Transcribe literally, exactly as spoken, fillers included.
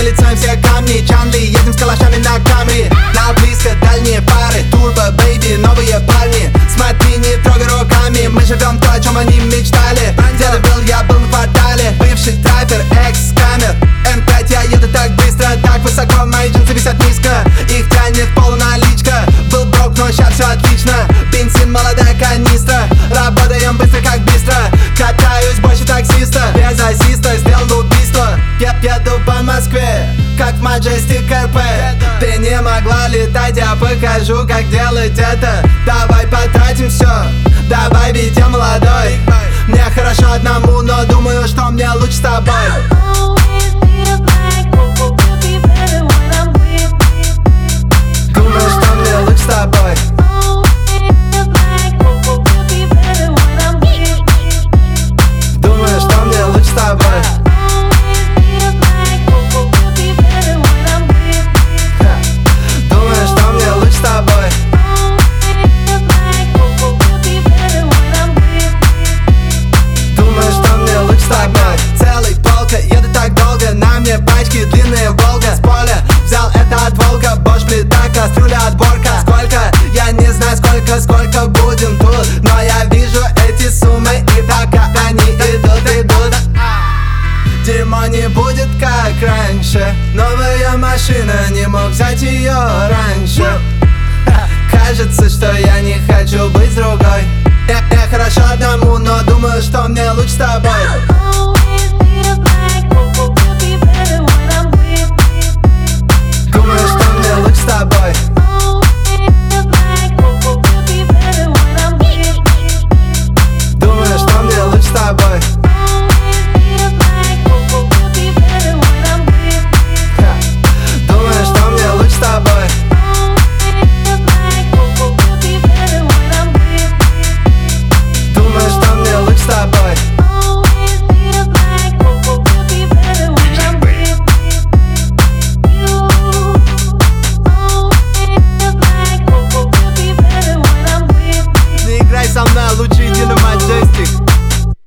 лицом все камни. Чанли, едем с калашами на Камри. На близко дальние пары, турбо, бэйби, новые парни. Смотри, не трогай руками, мы живем то, о чем они мечтали. Где ты был, я был в квартале. Бывший траппер, экс-камер. эм пять, я еду так быстро, так высоко, мои джинсы висят низко. Их тянет полуналичка. Был брок, но сейчас все отлично. Бензин, молодая канистра. Работаем быстро, как быстро. Катаюсь больше таксиста. Без ассиста сделал убийство. Я еду по Москве, как в Majestic эр пэ. Ты не могла летать, я покажу, как делать это. Давай потратим все, давай, ведь я молодой. Мне хорошо одному, но думаю, что мне лучше с тобой. Думаю, что мне лучше с тобой. Думаю, что мне лучше с тобой. Думаю, что мне лучше с тобой. Думаю, что мне лучше с тобой. Целый полка, еду так долго. На мне пачки, длинные Волга. С поля взял это от волка. Бош, плита, кастрюля, отборка. Сколько? Я не знаю сколько, сколько будем тут. Но я вижу эти суммы, и пока они идут, идут. Дерьмо не будет как раньше. Новая машина, не мог взять ее раньше. Кажется, что я не хочу быть с другой. Я, я хорошо одному, но думаю, что мне лучше с тобой.